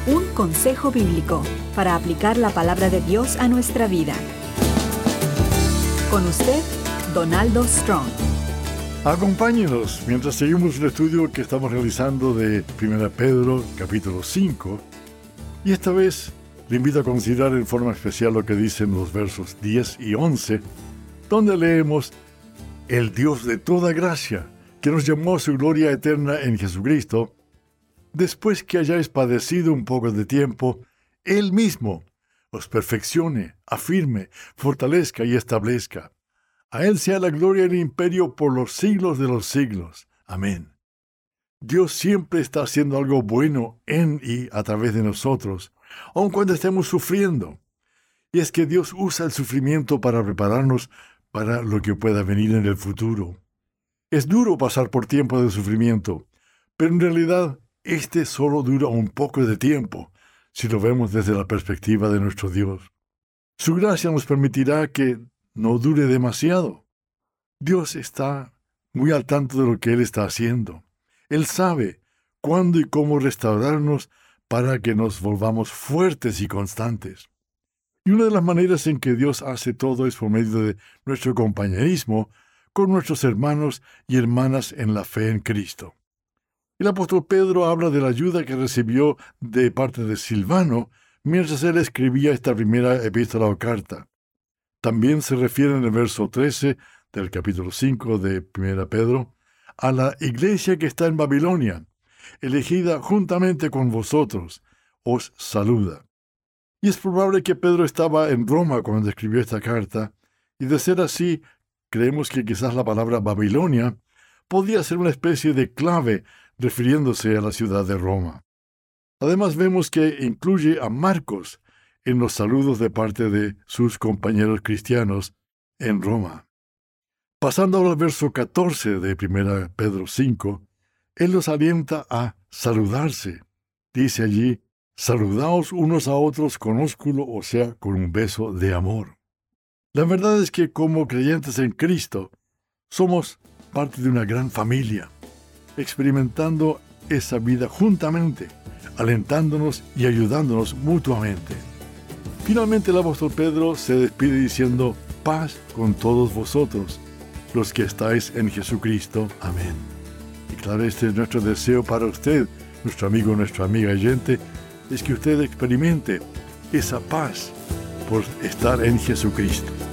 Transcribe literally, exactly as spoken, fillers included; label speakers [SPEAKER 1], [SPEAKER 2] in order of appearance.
[SPEAKER 1] Un consejo bíblico para aplicar la palabra de Dios a nuestra vida. Con usted, Donaldo Strong.
[SPEAKER 2] Acompáñenos mientras seguimos el estudio que estamos realizando de primera Pedro, capítulo cinco. Y esta vez le invito a considerar en forma especial lo que dicen los versos diez y once, donde leemos: el Dios de toda gracia, que nos llamó a su gloria eterna en Jesucristo, después que hayáis padecido un poco de tiempo, Él mismo os perfeccione, afirme, fortalezca y establezca. A Él sea la gloria y el imperio por los siglos de los siglos. Amén. Dios siempre está haciendo algo bueno en y a través de nosotros, aun cuando estemos sufriendo. Y es que Dios usa el sufrimiento para prepararnos para lo que pueda venir en el futuro. Es duro pasar por tiempo de sufrimiento, pero en realidad este solo dura un poco de tiempo, si lo vemos desde la perspectiva de nuestro Dios. Su gracia nos permitirá que no dure demasiado. Dios está muy al tanto de lo que Él está haciendo. Él sabe cuándo y cómo restaurarnos para que nos volvamos fuertes y constantes. Y una de las maneras en que Dios hace todo es por medio de nuestro compañerismo con nuestros hermanos y hermanas en la fe en Cristo. El apóstol Pedro habla de la ayuda que recibió de parte de Silvano mientras él escribía esta primera epístola o carta. También se refiere en el verso trece del capítulo cinco de primera Pedro a la iglesia que está en Babilonia, elegida juntamente con vosotros, os saluda. Y es probable que Pedro estaba en Roma cuando escribió esta carta, y de ser así, creemos que quizás la palabra Babilonia podía ser una especie de clave refiriéndose a la ciudad de Roma. Además vemos que incluye a Marcos en los saludos de parte de sus compañeros cristianos en Roma. Pasando ahora al verso catorce de primera Pedro cinco, él los alienta a saludarse. Dice allí: saludaos unos a otros con ósculo, o sea, con un beso de amor. La verdad es que como creyentes en Cristo, somos parte de una gran familia, experimentando esa vida juntamente, alentándonos y ayudándonos mutuamente. Finalmente el apóstol Pedro se despide diciendo: paz con todos vosotros, los que estáis en Jesucristo. Amén. Y claro, este es nuestro deseo para usted, nuestro amigo, nuestra amiga oyente, es que usted experimente esa paz por estar en Jesucristo.